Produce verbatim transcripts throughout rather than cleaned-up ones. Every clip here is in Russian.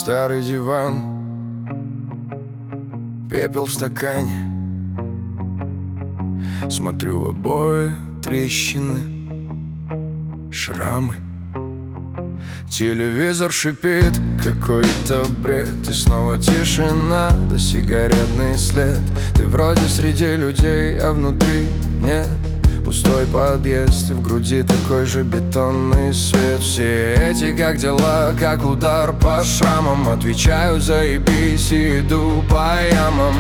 старый диван, пепел в стакане. Смотрю в обои, трещины, шрамы. Телевизор шипит, какой-то бред. И снова тишина, да сигаретный след. Ты вроде среди людей, а внутри нет. Пустой подъезд, и в груди такой же бетонный свет. Все эти как дела, как удар по шрамам. Отвечаю заебись и иду по ямам.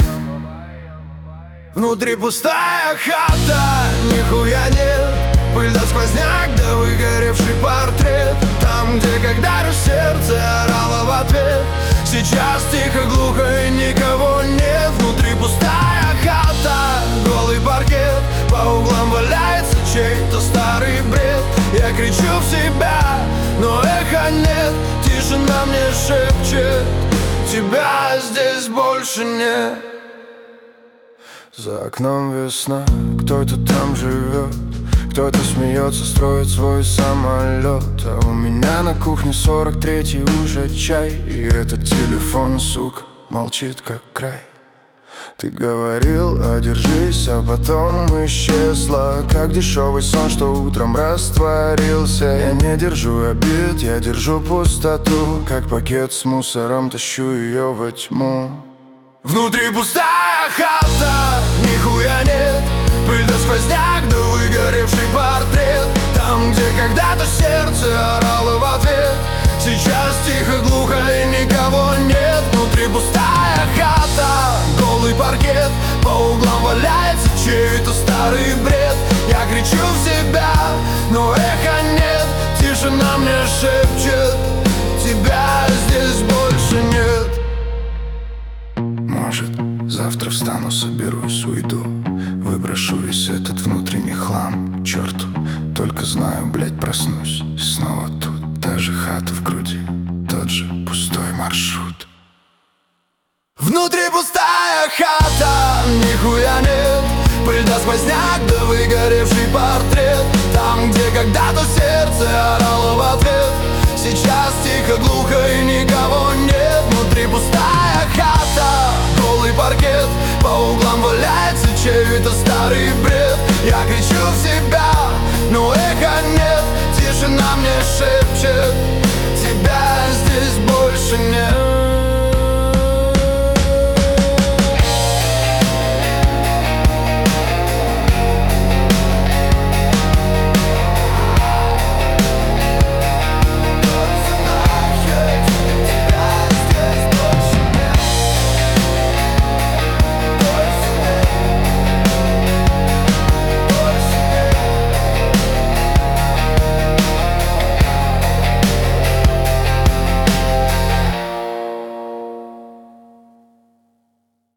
Внутри пустая хата, нихуя нет. Пыль да сквозняк, да выгоревший портрет. Там, где когда-то сердце орало в ответ. Сейчас тихо, глухо и никого нет. Внутри пустая хата, голый паркет. По углам валяется чей-то старый бред. Я кричу в себя, но эхо нет. Тишина мне шепчет: тебя здесь больше нет. За окном весна, кто-то там живет. Кто-то смеется, строит свой самолет. А у меня на кухне сорок третий уже чай. И этот телефон, сука, молчит как край. Ты говорил, одержись, а потом исчезла, как дешевый сон, что утром растворился. Я не держу обид, я держу пустоту. Как пакет с мусором тащу ее во тьму. Внутри пустая хата, нихуя нет. Пыль да сквозняк, да выгоревший портрет. Там, где когда-то сердце орало в ответ. Сейчас тихо, глухо и никого нет. Внутри пустая хата, голый паркет. По углам валяется чей-то старый бред. Я кричу в себя, но эхо нет. Тишина мне шепчет: тебя здесь больше нет. Может, завтра встану, соберусь, уйду. Выброшу весь этот внутренний хлам к черту. Только знаю, блять, проснусь и снова тут. Та же хата в груди, тот же пустой маршрут. Внутри пустая хата, нихуя нет. Пыль да сквозняк, да выгоревший портрет. Там, где когда-то сердце орало в ответ. Сейчас тихо, глухо и никого нет. Внутри пустая хата, голый паркет. По углам валяется чей-то старый бред. Я кричу в себя, но эхо нет. Тишина мне шепчет: